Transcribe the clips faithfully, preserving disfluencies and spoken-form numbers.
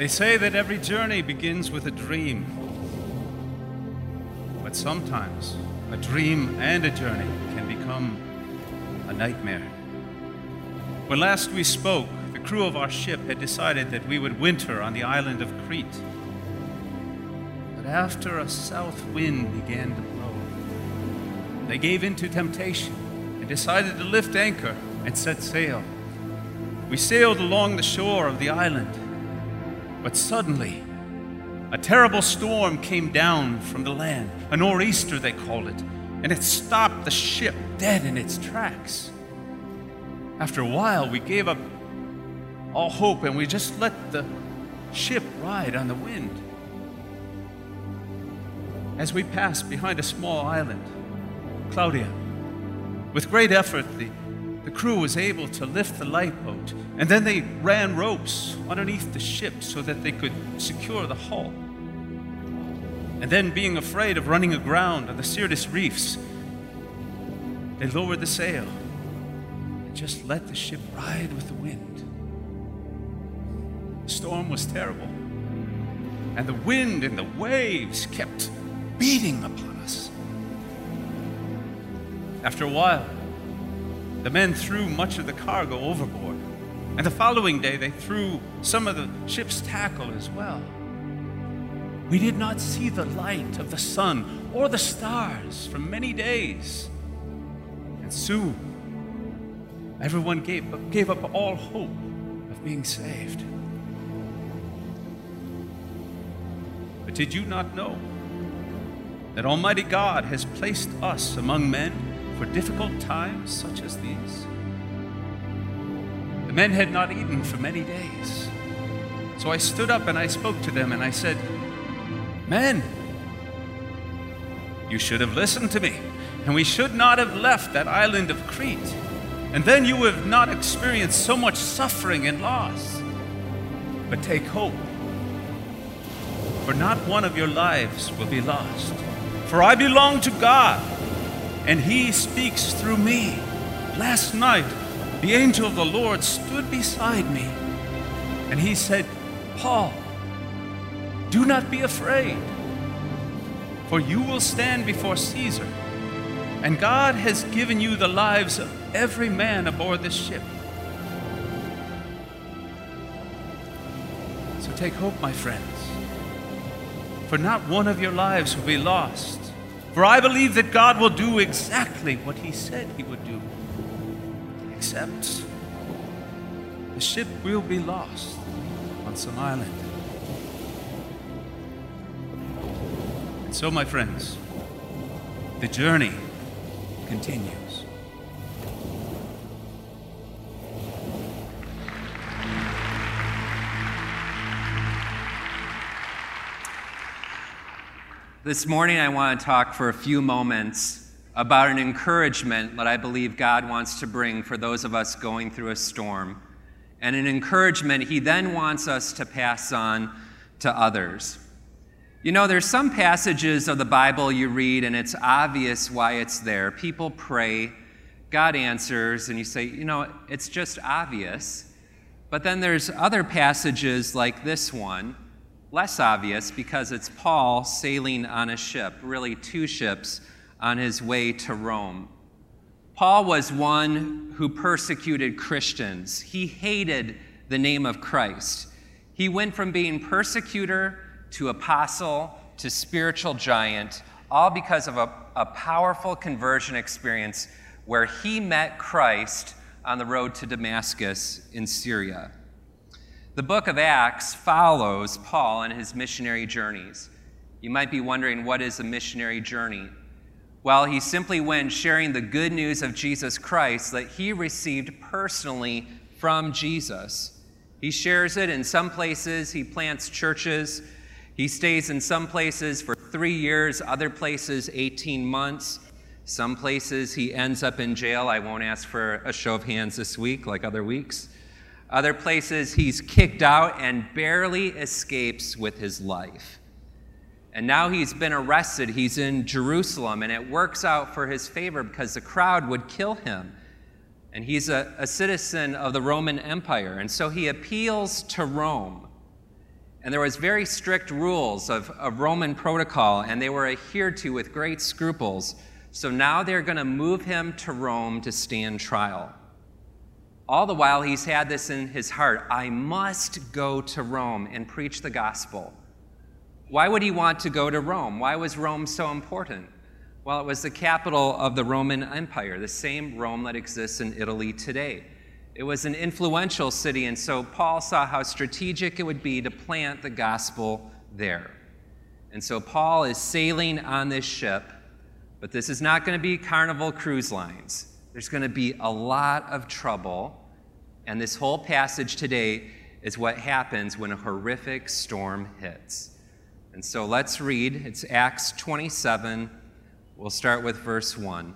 They say that every journey begins with a dream. But sometimes a dream and a journey can become a nightmare. When last we spoke, the crew of our ship had decided that we would winter on the island of Crete. But after a south wind began to blow, they gave in to temptation and decided to lift anchor and set sail. We sailed along the shore of the island, but suddenly a terrible storm came down from the land, a nor'easter they called it, and it stopped the ship dead in its tracks. After a while, we gave up all hope and we just let the ship ride on the wind. As we passed behind a small island, Claudia, with great effort, the, the crew was able to lift the lifeboat, and then they ran ropes underneath the ship so that they could secure the hull. And then, being afraid of running aground on the Syrtis reefs, they lowered the sail and just let the ship ride with the wind. The storm was terrible, and the wind and the waves kept beating upon us. After a while, the men threw much of the cargo overboard, and the following day they threw some of the ship's tackle as well. We did not see the light of the sun or the stars for many days, and soon everyone gave, gave up all hope of being saved. But did you not know that Almighty God has placed us among men for difficult times such as these? The men had not eaten for many days. So I stood up and I spoke to them and I said, "Men, you should have listened to me, and we should not have left that island of Crete, and then you would have not experienced so much suffering and loss. But take hope, for not one of your lives will be lost. For I belong to God, and He speaks through me. Last night, the angel of the Lord stood beside me, and he said, 'Paul, do not be afraid, for you will stand before Caesar, and God has given you the lives of every man aboard this ship.' So take hope, my friends, for not one of your lives will be lost. For I believe that God will do exactly what He said He would do, except the ship will be lost on some island. And so, my friends, the journey continues." This morning, I want to talk for a few moments about an encouragement that I believe God wants to bring for those of us going through a storm, and an encouragement He then wants us to pass on to others. You know, there's some passages of the Bible you read, and it's obvious why it's there. People pray, God answers, and you say, you know, it's just obvious. But then there's other passages like this one, less obvious, because it's Paul sailing on a ship, really two ships, on his way to Rome. Paul was one who persecuted Christians. He hated the name of Christ. He went from being persecutor to apostle to spiritual giant, all because of a, a powerful conversion experience where he met Christ on the road to Damascus in Syria. The book of Acts follows Paul in his missionary journeys. You might be wondering, what is a missionary journey? Well, he simply went sharing the good news of Jesus Christ that he received personally from Jesus. He shares it in some places. He plants churches. He stays in some places for three years, other places eighteen months. Some places he ends up in jail. I won't ask for a show of hands this week like other weeks. Other places he's kicked out and barely escapes with his life. And now he's been arrested. He's in Jerusalem, and it works out for his favor because the crowd would kill him. And he's a, a citizen of the Roman Empire, and so he appeals to Rome. And there was very strict rules of, of Roman protocol, and they were adhered to with great scruples. So now they're going to move him to Rome to stand trial. All the while, he's had this in his heart: I must go to Rome and preach the gospel. Why would he want to go to Rome? Why was Rome so important? Well, it was the capital of the Roman Empire, the same Rome that exists in Italy today. It was an influential city, and so Paul saw how strategic it would be to plant the gospel there. And so Paul is sailing on this ship, but this is not going to be Carnival Cruise Lines. There's going to be a lot of trouble, and this whole passage today is what happens when a horrific storm hits. And so let's read. It's Acts twenty-seven. We'll start with verse one.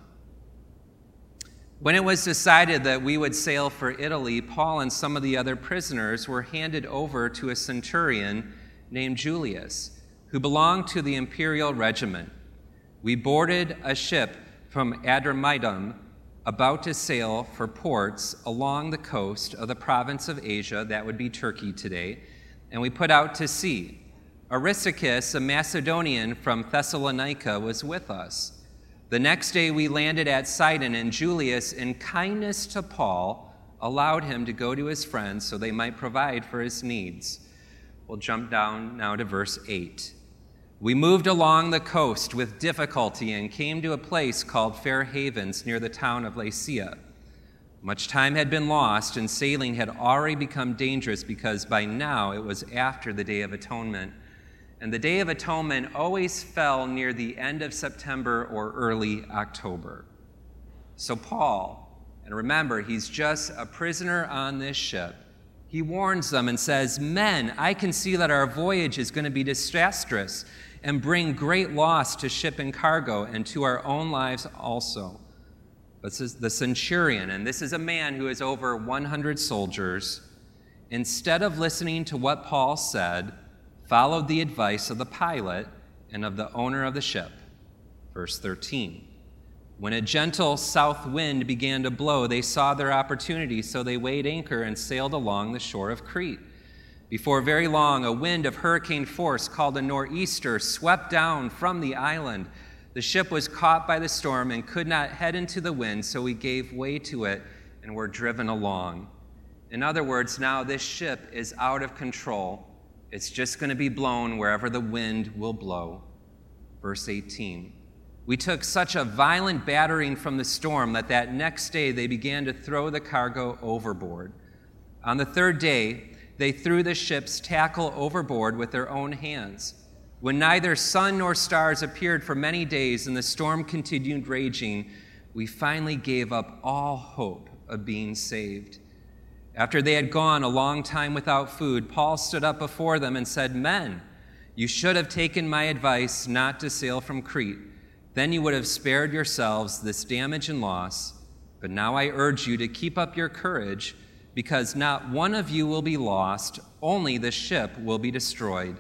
When it was decided that we would sail for Italy, Paul and some of the other prisoners were handed over to a centurion named Julius, who belonged to the imperial regiment. We boarded a ship from Adramyttum, about to sail for ports along the coast of the province of Asia, that would be Turkey today, and we put out to sea. Aristarchus, a Macedonian from Thessalonica, was with us. The next day we landed at Sidon, and Julius, in kindness to Paul, allowed him to go to his friends so they might provide for his needs. We'll jump down now to verse eight. We moved along the coast with difficulty and came to a place called Fair Havens near the town of Lasea. Much time had been lost, and sailing had already become dangerous because by now it was after the Day of Atonement. And the Day of Atonement always fell near the end of September or early October. So Paul, and remember, he's just a prisoner on this ship, he warns them and says, "Men, I can see that our voyage is going to be disastrous and bring great loss to ship and cargo and to our own lives also." But this is the centurion, and this is a man who has over one hundred soldiers, instead of listening to what Paul said, followed the advice of the pilot and of the owner of the ship. Verse thirteen. When a gentle south wind began to blow, they saw their opportunity, so they weighed anchor and sailed along the shore of Crete. Before very long, a wind of hurricane force called a nor'easter swept down from the island. The ship was caught by the storm and could not head into the wind, so we gave way to it and were driven along. In other words, now this ship is out of control. It's just going to be blown wherever the wind will blow. Verse eighteen. We took such a violent battering from the storm that that next day they began to throw the cargo overboard. On the third day, they threw the ship's tackle overboard with their own hands. When neither sun nor stars appeared for many days and the storm continued raging, we finally gave up all hope of being saved. After they had gone a long time without food, Paul stood up before them and said, "Men, you should have taken my advice not to sail from Crete. Then you would have spared yourselves this damage and loss. But now I urge you to keep up your courage, because not one of you will be lost, only the ship will be destroyed.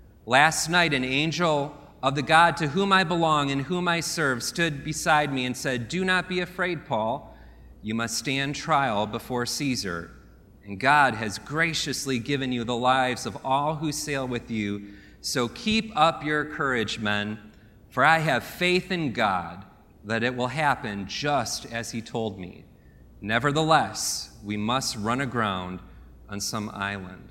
Last night an angel of the God to whom I belong and whom I serve stood beside me and said, 'Do not be afraid, Paul. You must stand trial before Caesar. And God has graciously given you the lives of all who sail with you. So keep up your courage, men, for I have faith in God that it will happen just as he told me. Nevertheless, we must run aground on some island.'"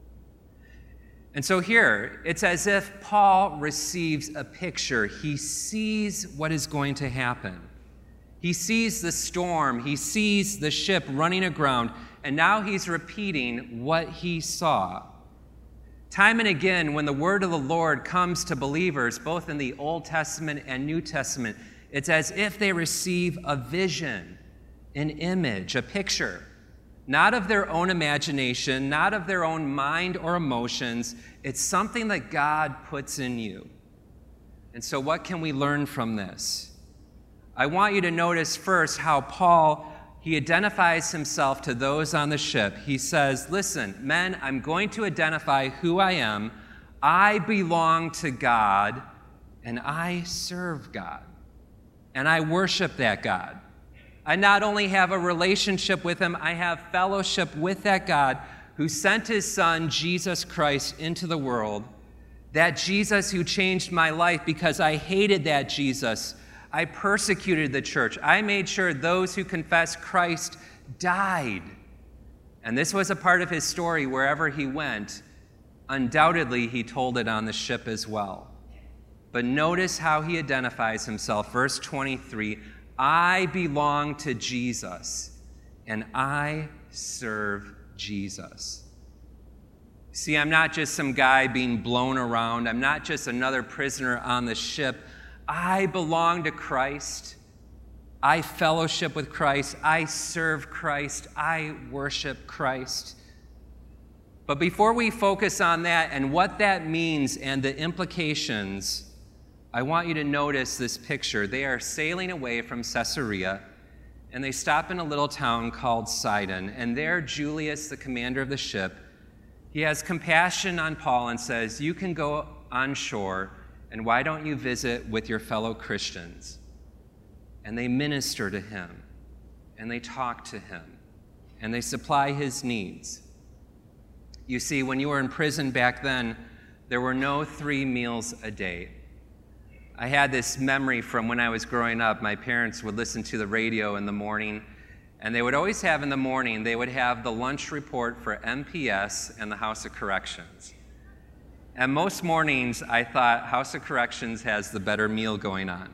And so here, it's as if Paul receives a picture. He sees what is going to happen. He sees the storm. He sees the ship running aground. And now he's repeating what he saw. Time and again, when the word of the Lord comes to believers, both in the Old Testament and New Testament, it's as if they receive a vision, an image, a picture. Not of their own imagination, not of their own mind or emotions. It's something that God puts in you. And so what can we learn from this? I want you to notice first how Paul, he identifies himself to those on the ship. He says, "Listen, men, I'm going to identify who I am. I belong to God, and I serve God, and I worship that God. I not only have a relationship with him, I have fellowship with that God who sent his son, Jesus Christ, into the world, that Jesus who changed my life because I hated that Jesus. I persecuted the church. I made sure those who confess Christ died. And this was a part of his story wherever he went. Undoubtedly, he told it on the ship as well. But notice how he identifies himself. Verse twenty-three, I belong to Jesus, and I serve Jesus. See, I'm not just some guy being blown around. I'm not just another prisoner on the ship. I belong to Christ. I fellowship with Christ. I serve Christ. I worship Christ. But before we focus on that and what that means and the implications, I want you to notice this picture. They are sailing away from Caesarea, and they stop in a little town called Sidon. And there, Julius, the commander of the ship, he has compassion on Paul and says, you can go on shore, and why don't you visit with your fellow Christians? And they minister to him, and they talk to him, and they supply his needs. You see, when you were in prison back then, there were no three meals a day. I had this memory from when I was growing up. My parents would listen to the radio in the morning, and they would always have in the morning, they would have the lunch report for M P S and the House of Corrections. And most mornings, I thought House of Corrections has the better meal going on.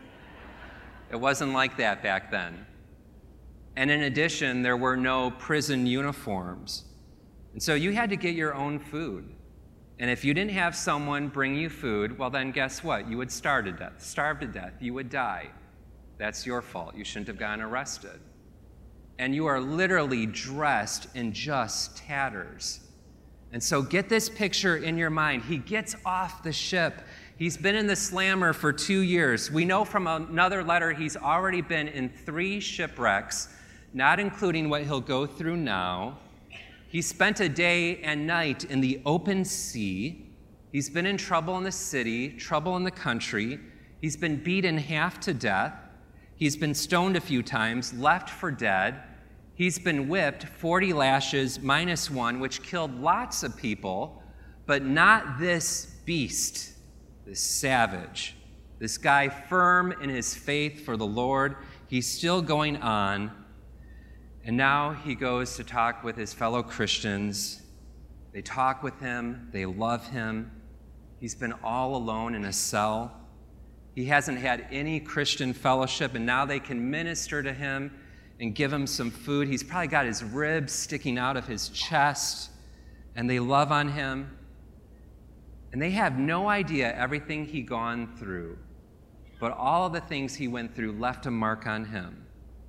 It wasn't like that back then. And in addition, there were no prison uniforms. And so you had to get your own food. And if you didn't have someone bring you food, well then guess what? You would starve to death. Starve to death. You would die. That's your fault. You shouldn't have gotten arrested. And you are literally dressed in just tatters. And so get this picture in your mind. He gets off the ship. He's been in the slammer for two years. We know from another letter he's already been in three shipwrecks, not including what he'll go through now. He spent a day and night in the open sea. He's been in trouble in the city, trouble in the country. He's been beaten half to death. He's been stoned a few times, left for dead. He's been whipped forty lashes minus one, which killed lots of people, but not this beast, this savage, this guy firm in his faith for the Lord. He's still going on. And now he goes to talk with his fellow Christians. They talk with him. They love him. He's been all alone in a cell. He hasn't had any Christian fellowship, and now they can minister to him and give him some food. He's probably got his ribs sticking out of his chest, and they love on him. And they have no idea everything he'd gone through, but all of the things he went through left a mark on him.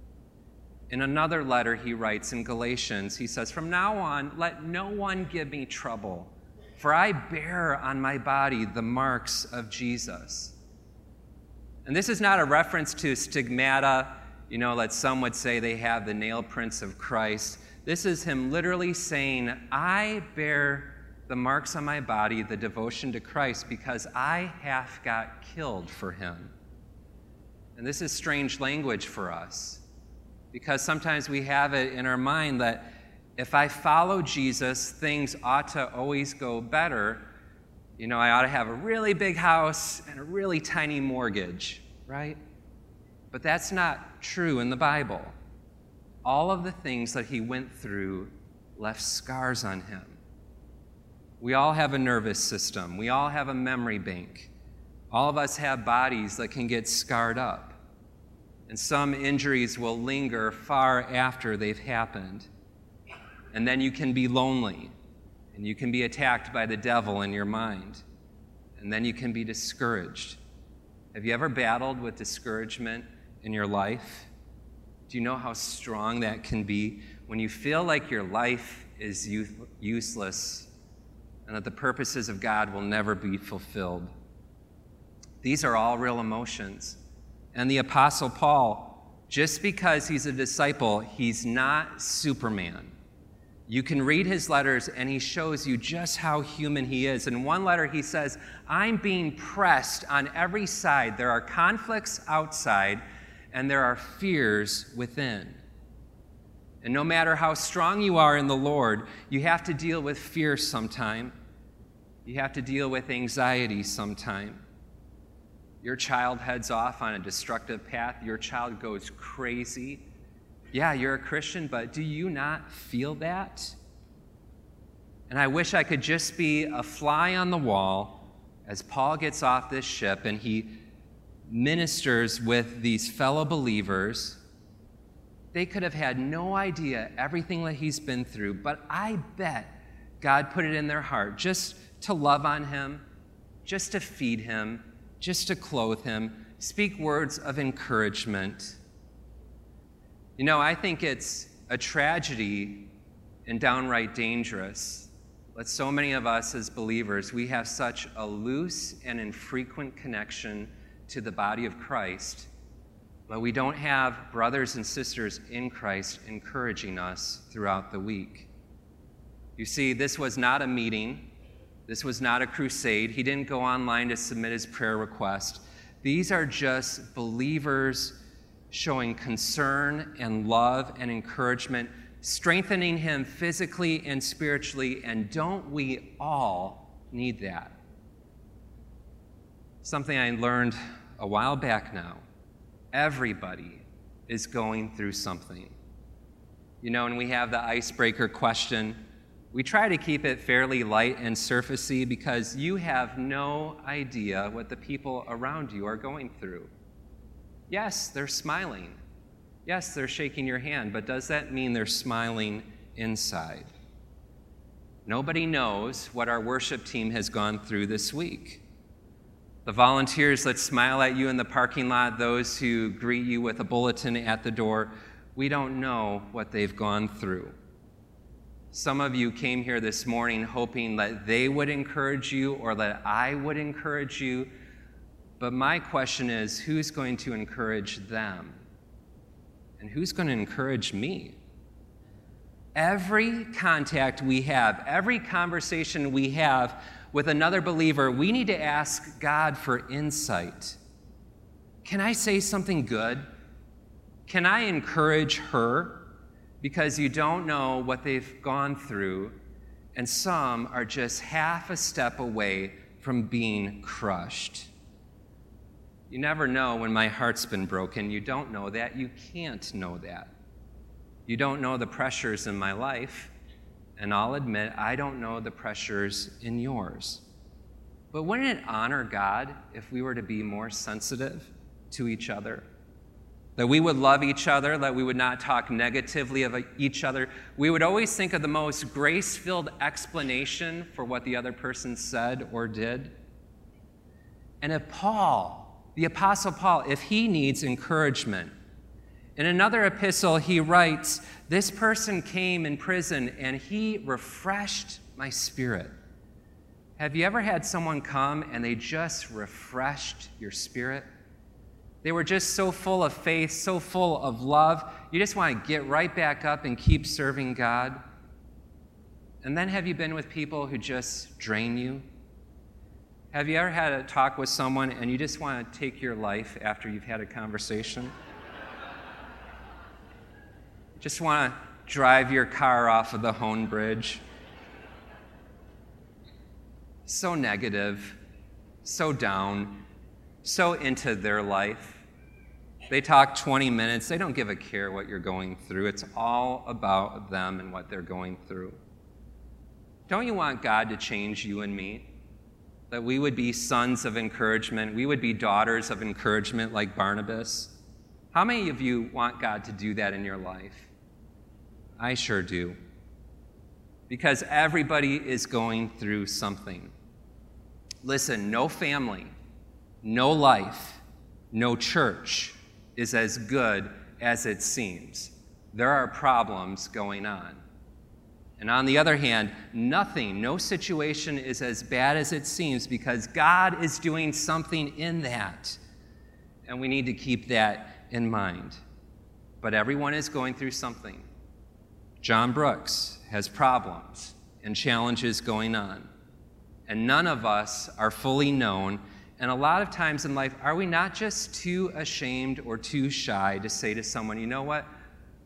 In another letter he writes in Galatians, he says, from now on, let no one give me trouble, for I bear on my body the marks of Jesus. And this is not a reference to stigmata, you know, that some would say they have the nail prints of Christ. This is him literally saying, I bear the marks on my body, the devotion to Christ, because I half got killed for him. And this is strange language for us, because sometimes we have it in our mind that if I follow Jesus, things ought to always go better. You know, I ought to have a really big house and a really tiny mortgage, right? But that's not true in the Bible. All of the things that he went through left scars on him. We all have a nervous system. We all have a memory bank. All of us have bodies that can get scarred up. And some injuries will linger far after they've happened. And then you can be lonely, and you can be attacked by the devil in your mind. And then you can be discouraged. Have you ever battled with discouragement in your life? Do you know how strong that can be when you feel like your life is useless and that the purposes of God will never be fulfilled? These are all real emotions. And the Apostle Paul, just because he's a disciple, he's not Superman. You can read his letters, and he shows you just how human he is. In one letter, he says, I'm being pressed on every side. There are conflicts outside, and there are fears within. And no matter how strong you are in the Lord, you have to deal with fear sometime. You have to deal with anxiety sometime. Your child heads off on a destructive path. Your child goes crazy. Yeah, you're a Christian, but do you not feel that? And I wish I could just be a fly on the wall as Paul gets off this ship and he ministers with these fellow believers. They could have had no idea everything that he's been through, but I bet God put it in their heart just to love on him, just to feed him, just to clothe him, speak words of encouragement. You know, I think it's a tragedy and downright dangerous that so many of us as believers, we have such a loose and infrequent connection to the body of Christ, but we don't have brothers and sisters in Christ encouraging us throughout the week. You see, this was not a meeting. This was not a crusade. He didn't go online to submit his prayer request. These are just believers showing concern and love and encouragement, strengthening him physically and spiritually, and don't we all need that? Something I learned a while back now. Everybody is going through something. You know, and we have the icebreaker question. We try to keep it fairly light and surfacey because you have no idea what the people around you are going through. Yes, they're smiling. Yes, they're shaking your hand, but does that mean they're smiling inside? Nobody knows what our worship team has gone through this week. The volunteers that smile at you in the parking lot, those who greet you with a bulletin at the door, we don't know what they've gone through. Some of you came here this morning hoping that they would encourage you or that I would encourage you. But my question is, who's going to encourage them? And who's going to encourage me? Every contact we have, every conversation we have with another believer, we need to ask God for insight. Can I say something good? Can I encourage her? Because you don't know what they've gone through, and some are just half a step away from being crushed. You never know when my heart's been broken. You don't know that. You can't know that. You don't know the pressures in my life, and I'll admit I don't know the pressures in yours. But wouldn't it honor God if we were to be more sensitive to each other? That we would love each other, that we would not talk negatively of each other. We would always think of the most grace-filled explanation for what the other person said or did. And if Paul, the Apostle Paul, if he needs encouragement, in another epistle he writes, this person came in prison and he refreshed my spirit. Have you ever had someone come and they just refreshed your spirit? They were just so full of faith, so full of love. You just want to get right back up and keep serving God. And then have you been with people who just drain you? Have you ever had a talk with someone and you just want to take your life after you've had a conversation? Just want to drive your car off of the Hone Bridge? So negative, so down, so into their life. They talk twenty minutes. They don't give a care what you're going through. It's all about them and what they're going through. Don't you want God to change you and me? That we would be sons of encouragement. We would be daughters of encouragement like Barnabas. How many of you want God to do that in your life? I sure do. Because everybody is going through something. Listen, no family, no life, no church is as good as it seems. There are problems going on. And on the other hand, nothing, no situation is as bad as it seems because God is doing something in that. And we need to keep that in mind. But everyone is going through something. John Brooks has problems and challenges going on. And none of us are fully known. And a lot of times in life, are we not just too ashamed or too shy to say to someone, you know what?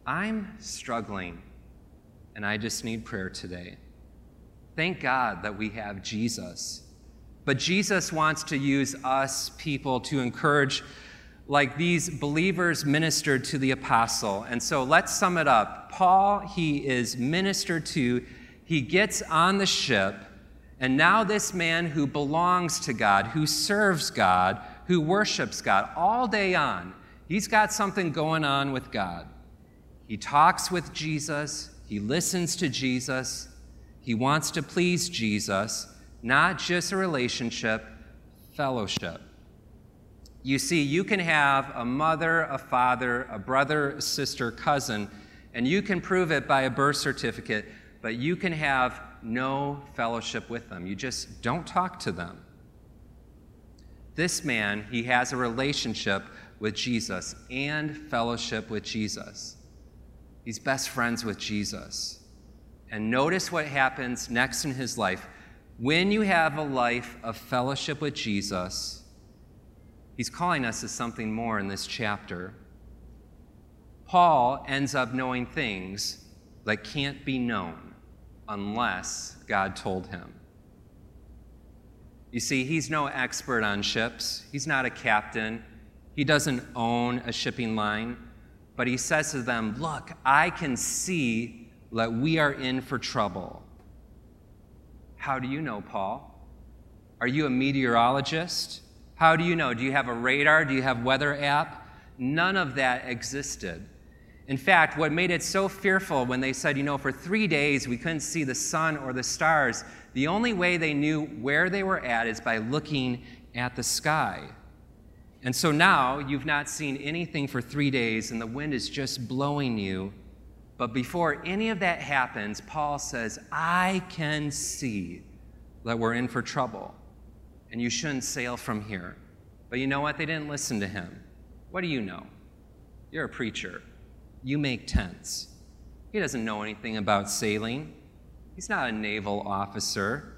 I'm struggling, and I just need prayer today. Thank God that we have Jesus. But Jesus wants to use us people to encourage, like these believers ministered to the apostle. And so let's sum it up. Paul, he is ministered to. He gets on the ship, and now this man who belongs to God, who serves God, who worships God all day on, he's got something going on with God. He talks with Jesus. He listens to Jesus. He wants to please Jesus, not just a relationship, fellowship. You see, you can have a mother, a father, a brother, a sister, cousin, and you can prove it by a birth certificate, but you can have no fellowship with them. You just don't talk to them. This man, he has a relationship with Jesus and fellowship with Jesus. He's best friends with Jesus. And notice what happens next in his life. When you have a life of fellowship with Jesus, he's calling us to something more in this chapter. Paul ends up knowing things that can't be known unless God told him. You see, he's no expert on ships. He's not a captain. He doesn't own a shipping line. But he says to them, look, I can see that we are in for trouble. How do you know, Paul? Are you a meteorologist? How do you know? Do you have a radar? Do you have weather app? None of that existed. In fact, what made it so fearful when they said, you know, for three days we couldn't see the sun or the stars, the only way they knew where they were at is by looking at the sky. And so now you've not seen anything for three days and the wind is just blowing you. But before any of that happens, Paul says, I can see that we're in for trouble and you shouldn't sail from here. But you know what? They didn't listen to him. What do you know? You're a preacher. You make tents. He doesn't know anything about sailing. He's not a naval officer.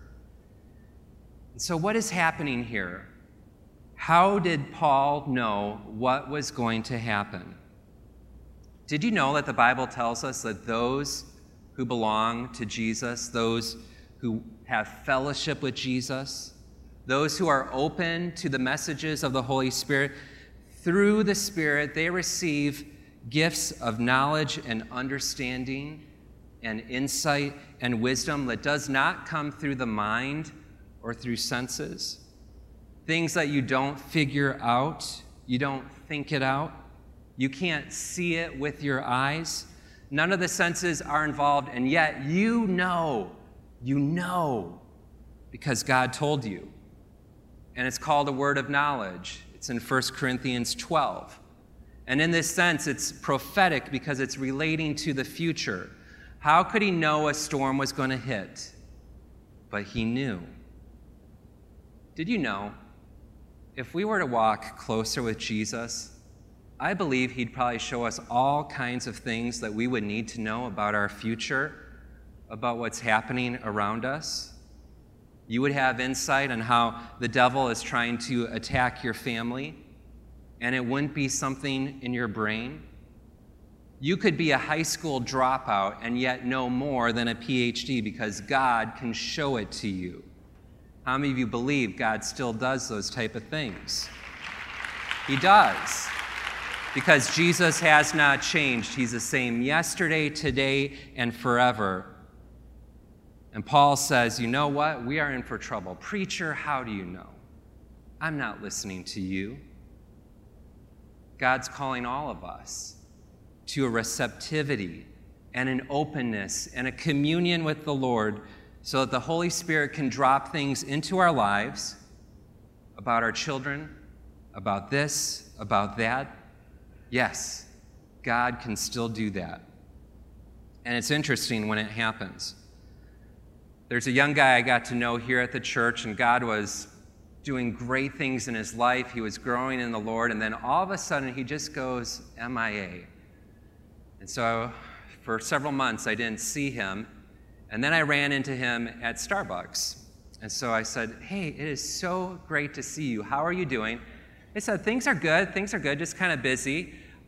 And so what is happening here? How did Paul know what was going to happen? Did you know that the Bible tells us that those who belong to Jesus, those who have fellowship with Jesus, those who are open to the messages of the Holy Spirit, through the Spirit, they receive gifts of knowledge and understanding and insight and wisdom that does not come through the mind or through senses. Things that you don't figure out, you don't think it out. You can't see it with your eyes. None of the senses are involved, and yet you know, you know, because God told you. And it's called a word of knowledge. It's in First Corinthians twelve. And in this sense, it's prophetic because it's relating to the future. How could he know a storm was going to hit? But he knew. Did you know, if we were to walk closer with Jesus, I believe he'd probably show us all kinds of things that we would need to know about our future, about what's happening around us. You would have insight on how the devil is trying to attack your family, and it wouldn't be something in your brain. You could be a high school dropout and yet know more than a P H D because God can show it to you. How many of you believe God still does those type of things? He does. Because Jesus has not changed. He's the same yesterday, today, and forever. And Paul says, you know what? We are in for trouble. Preacher, how do you know? I'm not listening to you. God's calling all of us to a receptivity and an openness and a communion with the Lord so that the Holy Spirit can drop things into our lives about our children, about this, about that. Yes, God can still do that. And it's interesting when it happens. There's a young guy I got to know here at the church, and God was doing great things in his life. He was growing in the Lord, and then all of a sudden he just goes M I A. And so for several months I didn't see him, and then I ran into him at Starbucks. And so I said, hey, it is so great to see you. How are you doing? He said, things are good, things are good, just kind of busy.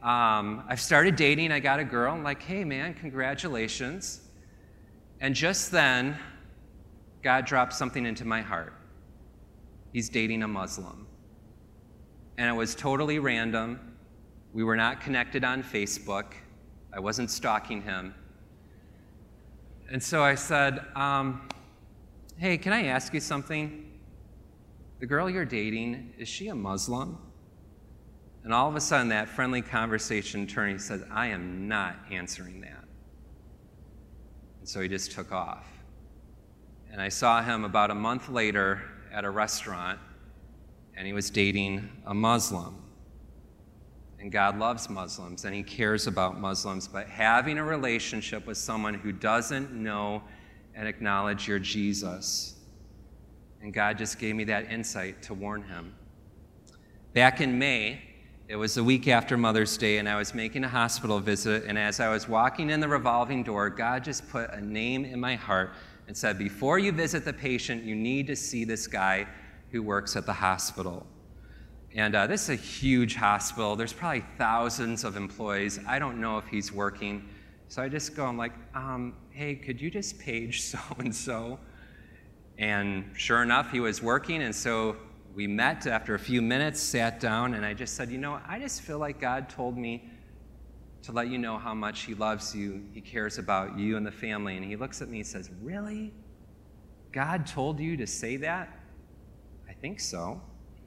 um, I've started dating. I got a girl. I'm like, hey, man, congratulations. And just then, God dropped something into my heart. He's dating a Muslim. And it was totally random. We were not connected on Facebook. I wasn't stalking him. And so I said, um, hey, can I ask you something? The girl you're dating, is she a Muslim? And all of a sudden, that friendly conversation turned. He said, I am not answering that. And so he just took off. And I saw him about a month later at a restaurant, and he was dating a Muslim. And God loves Muslims, and he cares about Muslims, but having a relationship with someone who doesn't know and acknowledge your Jesus. And God just gave me that insight to warn him. Back in May, it was the week after Mother's Day, and I was making a hospital visit, and as I was walking in the revolving door, God just put a name in my heart and said, before you visit the patient, you need to see this guy who works at the hospital. And uh, this is a huge hospital. There's probably thousands of employees. I don't know if he's working. So I just go, I'm like, um, hey, could you just page so-and-so? And sure enough, he was working, and so we met after a few minutes, sat down, and I just said, you know, I just feel like God told me to let you know how much he loves you, he cares about you and the family. And he looks at me and says, really? God told you to say that? I think so.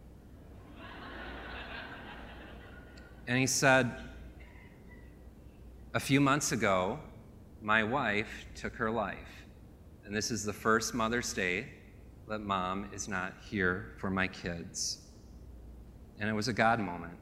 And he said, a few months ago, my wife took her life. And this is the first Mother's Day that Mom is not here for my kids. And it was a God moment.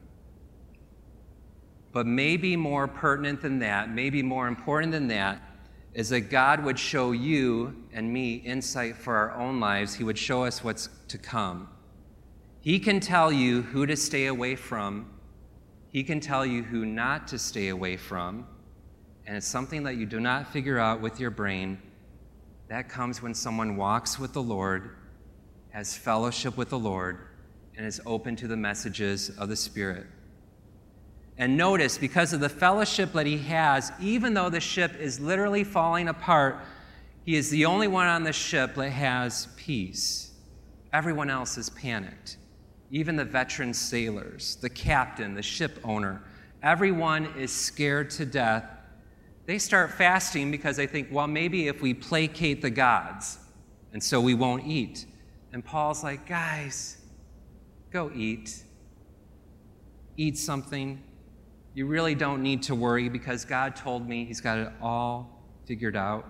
But maybe more pertinent than that, maybe more important than that, is that God would show you and me insight for our own lives. He would show us what's to come. He can tell you who to stay away from. He can tell you who not to stay away from. And it's something that you do not figure out with your brain. That comes when someone walks with the Lord, has fellowship with the Lord, and is open to the messages of the Spirit. And notice, because of the fellowship that he has, even though the ship is literally falling apart, he is the only one on the ship that has peace. Everyone else is panicked. Even the veteran sailors, the captain, the ship owner, everyone is scared to death. They start fasting because they think, well, maybe if we placate the gods, and so we won't eat. And Paul's like, guys, go eat. Eat something. You really don't need to worry because God told me he's got it all figured out.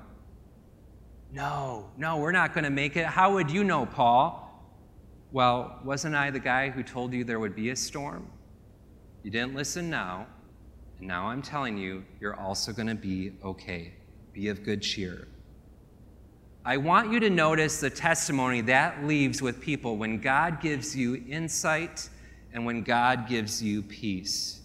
No, no, we're not going to make it. How would you know, Paul? Well, wasn't I the guy who told you there would be a storm? You didn't listen now, and now I'm telling you, you're also going to be okay. Be of good cheer. I want you to notice the testimony that leaves with people when God gives you insight and when God gives you peace.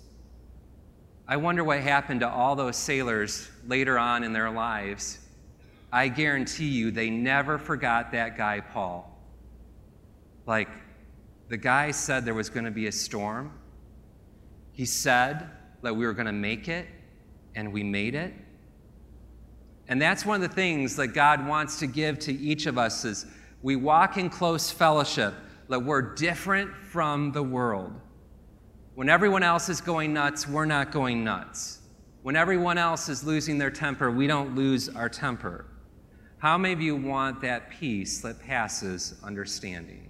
I wonder what happened to all those sailors later on in their lives. I guarantee you they never forgot that guy, Paul. Like, the guy said there was going to be a storm. He said that we were going to make it, and we made it. And that's one of the things that God wants to give to each of us is we walk in close fellowship, that we're different from the world. When everyone else is going nuts, we're not going nuts. When everyone else is losing their temper, we don't lose our temper. How many of you want that peace that passes understanding?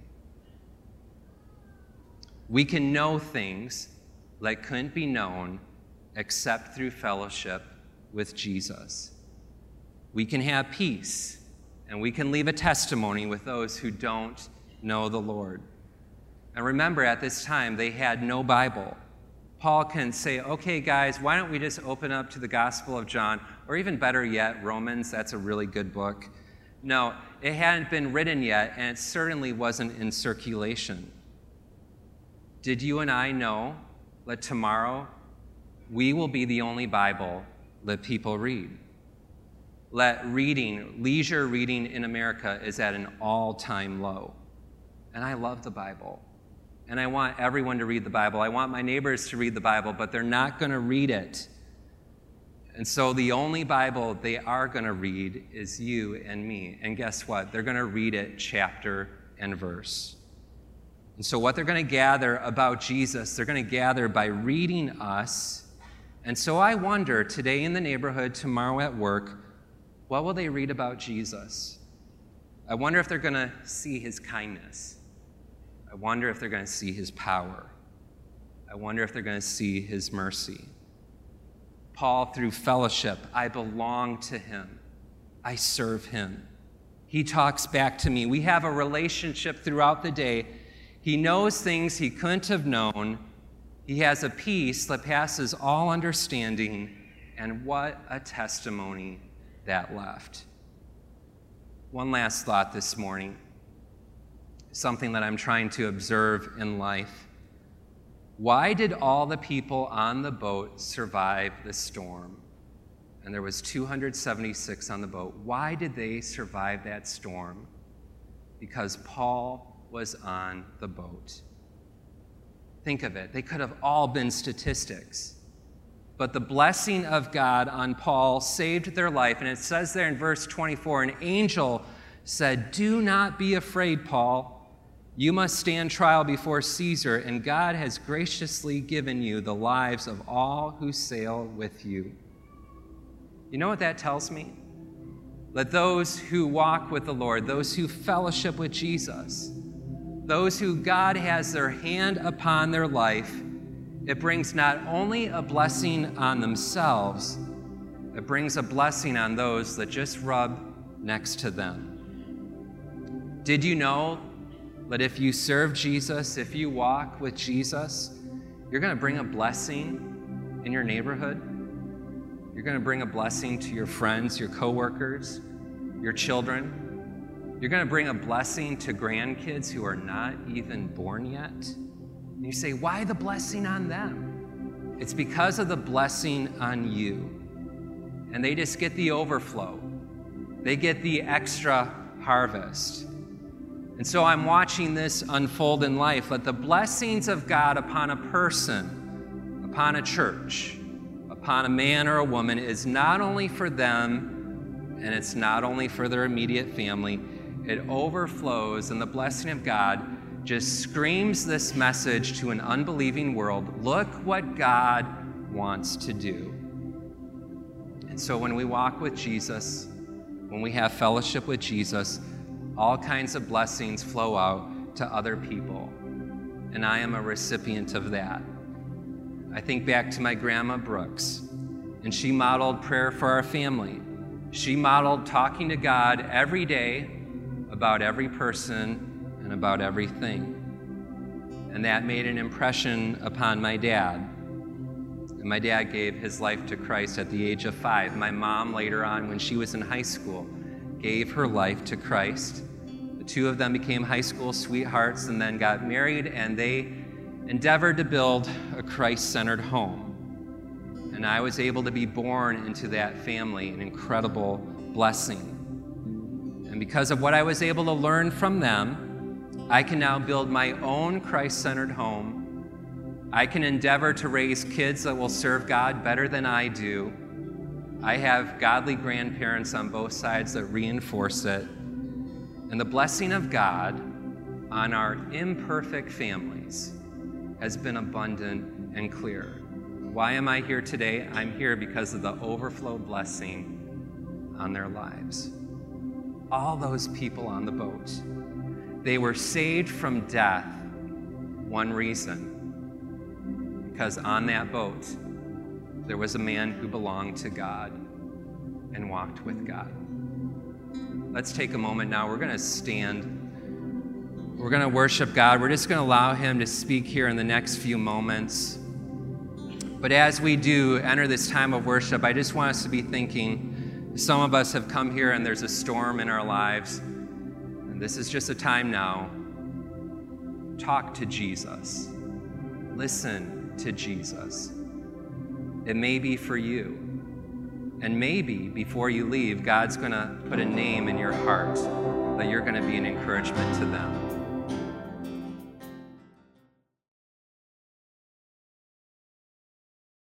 We can know things that couldn't be known except through fellowship with Jesus. We can have peace, and we can leave a testimony with those who don't know the Lord. And remember, at this time, they had no Bible. Paul can say, okay, guys, why don't we just open up to the Gospel of John, or even better yet, Romans. That's a really good book. No, it hadn't been written yet, and it certainly wasn't in circulation. Did you and I know that tomorrow we will be the only Bible that people read? That reading, leisure reading in America is at an all-time low. And I love the Bible. and I want everyone to read the Bible. I want my neighbors to read the Bible, but they're not going to read it. And so the only Bible they are going to read is you and me. And guess what? They're going to read it chapter and verse. And so what they're going to gather about Jesus, they're going to gather by reading us. And so I wonder, today in the neighborhood, tomorrow at work, what will they read about Jesus? I wonder if they're going to see his kindness. I wonder if they're going to see his power. I wonder if they're going to see his mercy. Paul, through fellowship, I belong to him. I serve him. He talks back to me. We have a relationship throughout the day. He knows things he couldn't have known. He has a peace that passes all understanding. And what a testimony that left. One last thought this morning, something that I'm trying to observe in life. Why did all the people on the boat survive the storm? And there was two hundred seventy-six on the boat. Why did they survive that storm? Because Paul was on the boat. Think of it. They could have all been statistics. But the blessing of God on Paul saved their life. And it says there in verse twenty-four, an angel said, "Do not be afraid, Paul. You must stand trial before Caesar, and God has graciously given you the lives of all who sail with you." You know what that tells me? That those who walk with the Lord, those who fellowship with Jesus, those who God has their hand upon their life, it brings not only a blessing on themselves, it brings a blessing on those that just rub next to them. Did you know that if you serve Jesus, if you walk with Jesus, you're going to bring a blessing in your neighborhood? You're going to bring a blessing to your friends, your coworkers, your children. You're going to bring a blessing to grandkids who are not even born yet. And you say, why the blessing on them? It's because of the blessing on you. And they just get the overflow. They get the extra harvest. And so I'm watching this unfold in life. Let the blessings of God upon a person, upon a church, upon a man or a woman is not only for them, and it's not only for their immediate family. It overflows, and the blessing of God just screams this message to an unbelieving world. Look what God wants to do. And so when we walk with Jesus, when we have fellowship with Jesus, all kinds of blessings flow out to other people. And I am a recipient of that. I think back to my grandma Brooks, and she modeled prayer for our family. She modeled talking to God every day about every person and about everything. And that made an impression upon my dad. And my dad gave his life to Christ at the age of five. My mom, later on, when she was in high school, gave her life to Christ. The two of them became high school sweethearts and then got married, and they endeavored to build a Christ-centered home. And I was able to be born into that family, an incredible blessing. And because of what I was able to learn from them, I can now build my own Christ-centered home. I can endeavor to raise kids that will serve God better than I do. I have godly grandparents on both sides that reinforce it. And the blessing of God on our imperfect families has been abundant and clear. Why am I here today? I'm here because of the overflow blessing on their lives. All those people on the boat, they were saved from death. One reason, because on that boat, there was a man who belonged to God and walked with God. Let's take a moment now. We're going to stand. We're going to worship God. We're just going to allow him to speak here in the next few moments. But as we do enter this time of worship, I just want us to be thinking, some of us have come here and there's a storm in our lives. And this is just a time now. Talk to Jesus. Listen to Jesus. It may be for you. And maybe before you leave, God's going to put a name in your heart that you're going to be an encouragement to them.